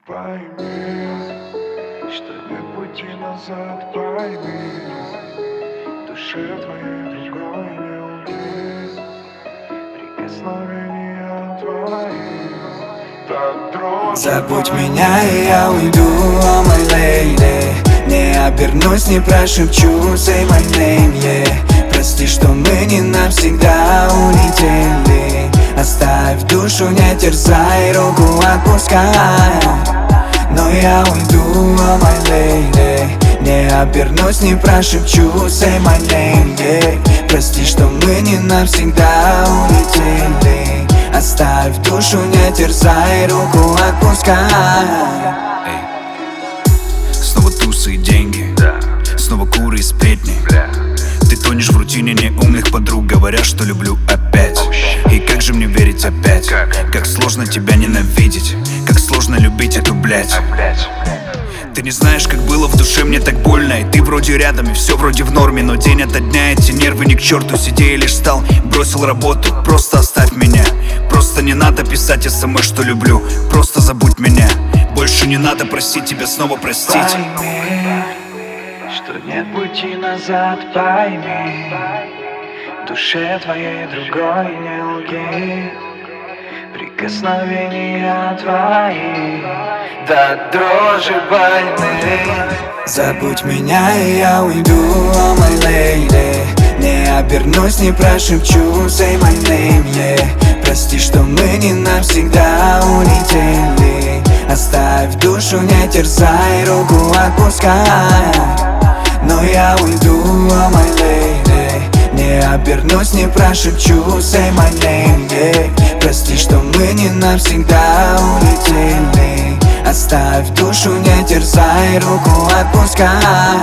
Пойми, что нет пути назад, пойми, в душе твоей другой не лги. Прикосновения твои так дрожат. Забудь меня, и я уйду, oh my lady. Не обернусь, не прошепчу, say my name, yeah. Прости, что мы не навсегда улетели. Оставь душу, не терзай, руку отпускай. Но я уйду, oh my lady. Не обернусь, не прошепчу, say my name, yeah. Прости, что мы не навсегда улетели. Оставь душу, не терзай, руку отпускай. Снова тусы и деньги, снова куры и сплетни. Ты тонешь в рутине неумных подруг, говоря, что люблю опять. И как же мне верить опять? Как сложно тебя ненавидеть, как сложно любить эту блядь. Ты не знаешь, как было в душе, мне так больно. И ты вроде рядом, и все вроде в норме. Но день ото дня эти нервы ни к черту. Сидя и лишь встал, бросил работу. Просто оставь меня. Просто не надо писать смс, что люблю. Просто забудь меня. Больше не надо просить тебя снова простить. Пойми, что нет пути назад, пойми, в душе твоей другой не лги. Прикосновения твои до дрожи больны. Забудь меня, и я уйду, oh my lady. Не обернусь, не прошепчу, say my name, yeah. Прости, что мы не навсегда улетели. Оставь душу, не терзай, руку отпускай. Но я уйду, oh my lady. Не обернусь, не прошепчу, say my name, yeah. Прости, что мы не навсегда улетели. Оставь душу, не терзай, руку отпускай.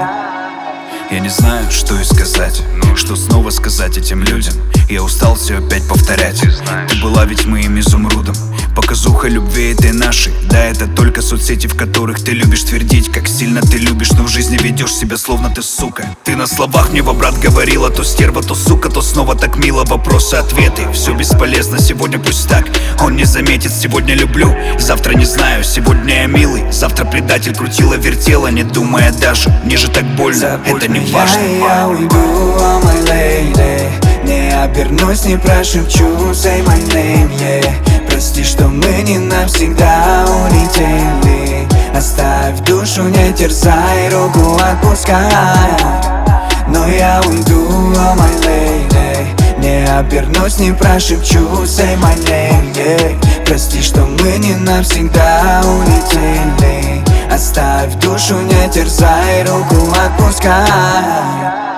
Я не знаю, что и сказать, что снова сказать этим людям. Я устал все опять повторять. Ты была ведь моим изумрудом, показуха любви этой нашей. Да, это только соцсети, в которых ты любишь твердить, как сильно ты любишь, но в жизни ведешь себя, словно ты сука. Ты на словах мне во брат говорила, то стерва, то сука, то снова так мило. Вопросы, ответы, все бесполезно, сегодня пусть так. Он не заметит, сегодня люблю, завтра не знаю. Сегодня я милый, завтра предатель, крутила, вертела, не думая даже. Мне же так больно, забудь это не меня, важно. Я уйду, oh my lady. Не обернусь, не прошепчу, say my name, yeah. Прости, что мы не навсегда улетели. Оставь душу, не терзай, руку отпускай. Но я уйду, oh my lady. Не обернусь, не прошепчу, say my name, yeah. Прости, что мы не навсегда улетели. Оставь душу, не терзай, руку отпускай.